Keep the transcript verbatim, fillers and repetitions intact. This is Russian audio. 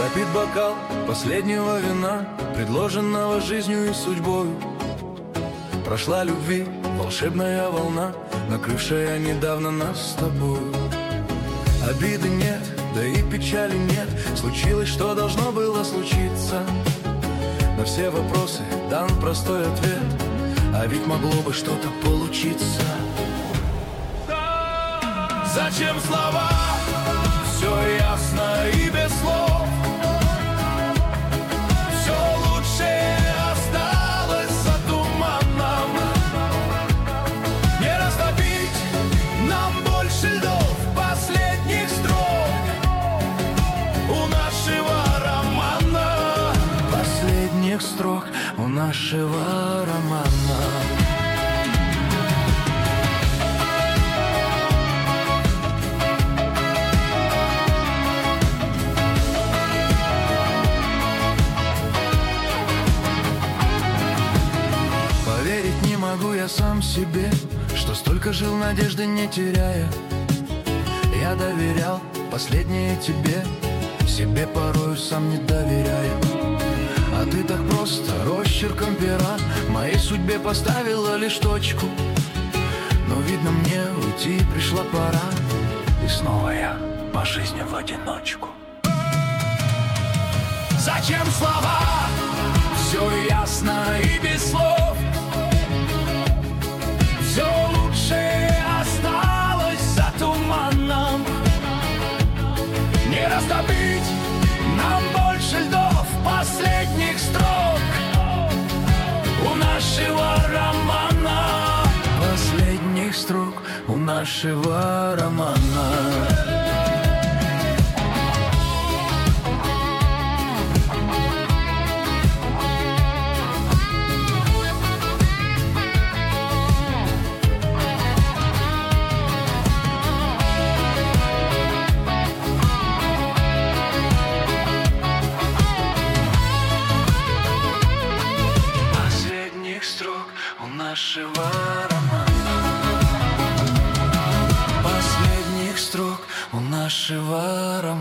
Допит бокал последнего вина, предложенного жизнью и судьбою. Прошла любви волшебная волна, накрывшая недавно нас с тобою. Обиды нет, да и печали нет, случилось, что должно было случиться. На все вопросы дан простой ответ, а ведь могло бы что-то получиться. Зачем слова? Все ясно и без слов. Все лучшее осталось за туманом. Не растопить нам больше льдов последних строк у нашего романа. Последних строк у нашего романа. Поверить не могу я сам себе, что столько жил надежды не теряя. Я доверял последнее тебе, себе порою сам не доверяя. А ты так просто росчерком пера моей судьбе поставила лишь точку. Но видно мне уйти пришла пора, и снова я по жизни в одиночку. Зачем слова? Все ясно и без слов. Все лучшее осталось за туманом. Не растопить нам больше льдов последних строк у нашего романа. Последних строк у нашего романа. Нашего романа. Последних строк у нашего романа.